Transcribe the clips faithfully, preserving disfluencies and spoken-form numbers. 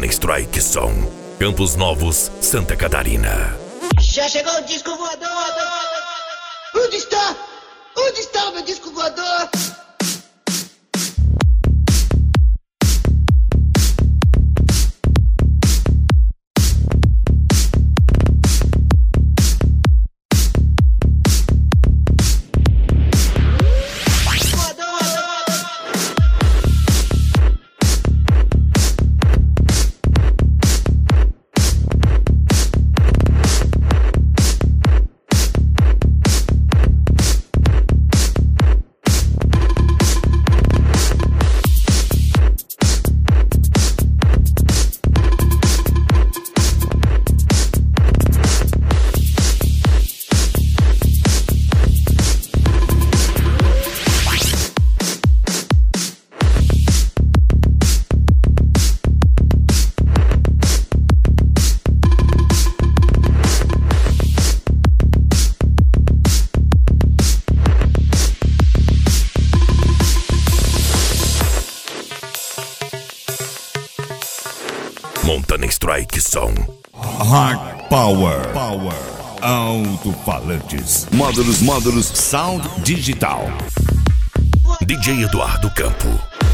Montana Strike Som, Campos Novos, Santa Catarina. Já chegou o disco voador! Onde está? Onde está o meu disco voador? Montana Strike Som. Hard Power. Power. Alto-falantes. Módulos, módulos, sound digital. D J Eduardo Campo.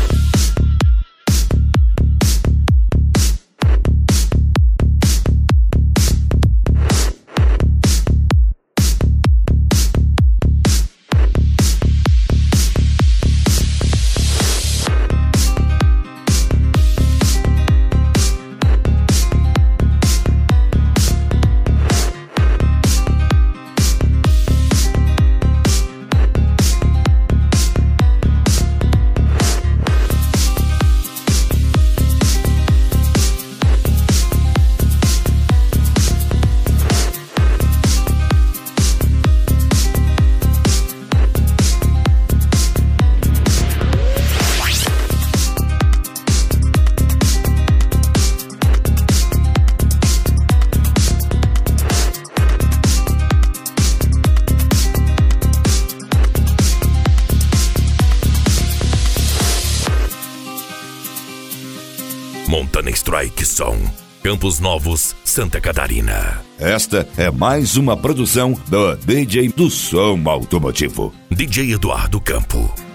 Montana Strike Som, Campos Novos, Santa Catarina. Esta é mais uma produção do D J do Som Automotivo. D J Eduardo Campo.